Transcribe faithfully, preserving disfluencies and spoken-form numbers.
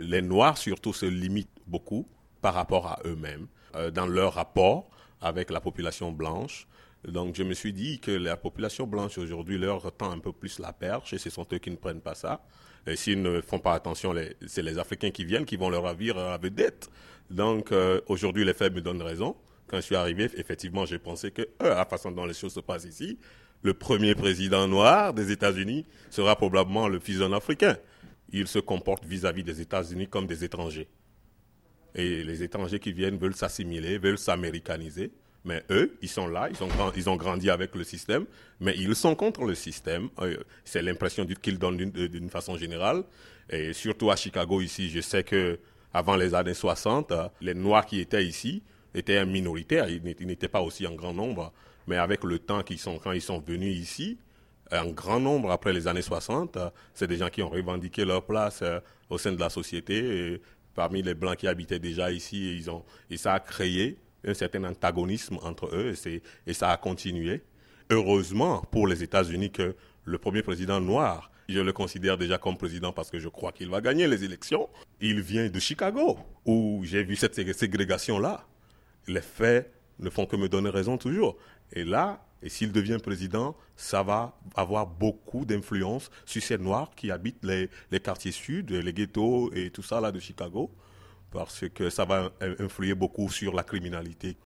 les Noirs surtout se limitent beaucoup par rapport à eux-mêmes, euh, dans leur rapport avec la population blanche. Donc je me suis dit que la population blanche aujourd'hui leur tend un peu plus la perche et ce sont eux qui ne prennent pas ça. Et s'ils ne font pas attention, les, c'est les Africains qui viennent qui vont leur ravir la vedette. Donc euh, aujourd'hui les faits me donnent raison. Quand je suis arrivé, effectivement, j'ai pensé que euh, la façon dont les choses se passent ici, le premier président noir des États-Unis sera probablement le fils d'un Africain. Il se comporte vis-à-vis des États-Unis comme des étrangers. Et les étrangers qui viennent veulent s'assimiler, veulent s'américaniser. Mais eux, ils sont là, ils ont, grand, ils ont grandi avec le système, mais ils sont contre le système. Euh, c'est l'impression qu'ils donnent d'une, d'une façon générale. Et surtout à Chicago, ici, je sais que avant les années soixante, les Noirs qui étaient ici étaient minoritaires. Ils n'étaient pas aussi en grand nombre. Mais avec le temps, qu'ils sont, quand ils sont venus ici, en grand nombre après les années soixante, c'est des gens qui ont revendiqué leur place au sein de la société. Et parmi les Blancs qui habitaient déjà ici, ils ont, et ça a créé un certain antagonisme entre eux et, c'est, et ça a continué. Heureusement pour les États-Unis que le premier président noir, je le considère déjà comme président parce que je crois qu'il va gagner les élections, il vient de Chicago, où j'ai vu cette ségrégation-là. Les faits ne font que me donner raison toujours. Et là, et s'il devient président, ça va avoir beaucoup d'influence sur ces Noirs qui habitent les, les quartiers sud, les ghettos et tout ça là de Chicago, parce que ça va influer beaucoup sur la criminalité.